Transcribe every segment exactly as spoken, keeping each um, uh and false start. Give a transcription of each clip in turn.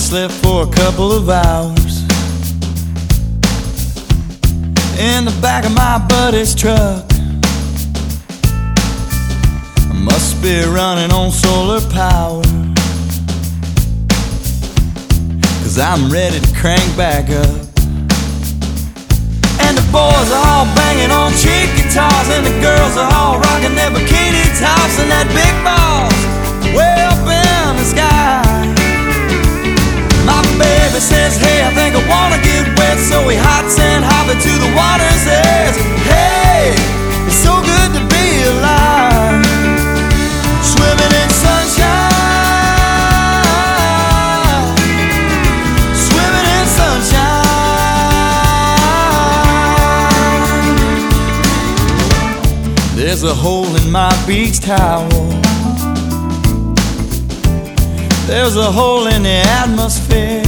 slept for a couple of hours in the back of my buddy's truck. I must be running on solar power, 'cause I'm ready to crank back up. And the boys are all banging on cheap guitars, and the girls are all rocking their bikini tops, and that big boss way up in the sky. My baby says, hey, I think I wanna get wet, so he hops and hops into the water's edge. Hey, it's so good to be alive, swimming in sunshine, swimming in sunshine. There's a hole in my beach towel, there's a hole in the atmosphere.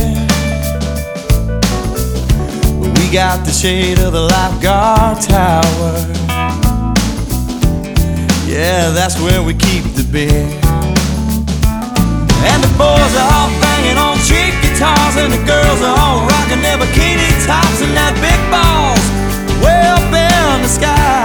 We got the shade of the lifeguard tower. Yeah, that's where we keep the beer. And the boys are all banging on cheap guitars, and the girls are all rocking their bikini tops, and that big boss way up in the sky.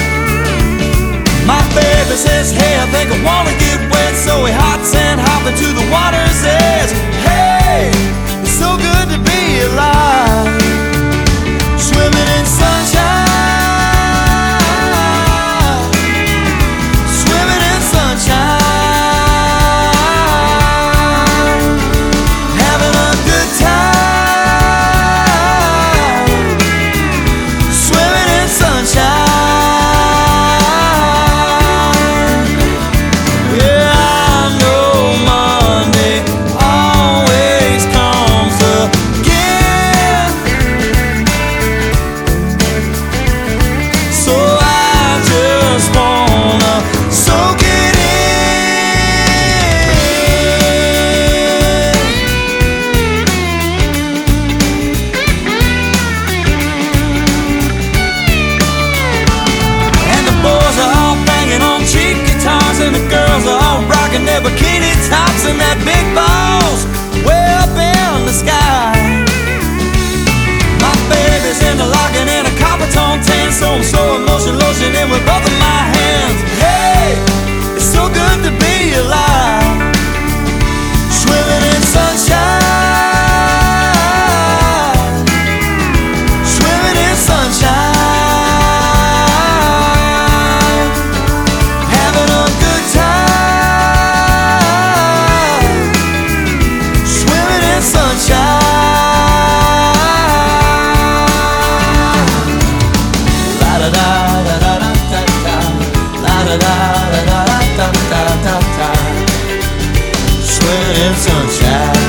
My baby says, hey, I think I wanna get wet, so he hops and hops into the water's edge. Hey, it's so good to be alive, swimming in sunshine, swimming in sunshine, having a good time, swimming in sunshine. And the girls are all rocking their bikini tops, and that big boss way up in the sky. My baby's into locking in a copper tone tan, so I'm so emotion lotion in with both of my hands. Hey, it's so good to be alive, swimming in sunshine, swimming in sunshine. Swimming in sunshine,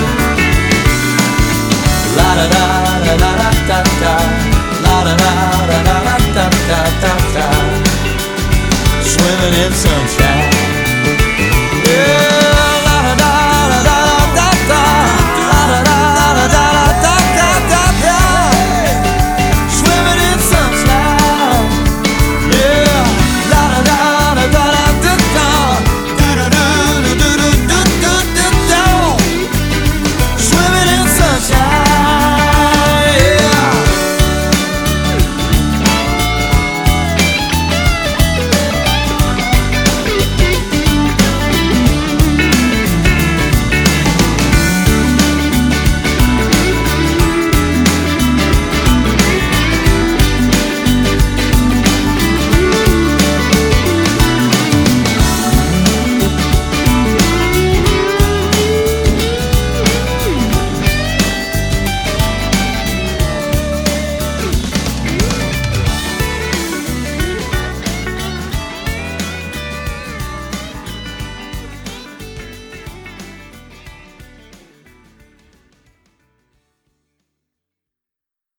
la da da da da da da da, la da da da da da da da da, swimming in sunshine.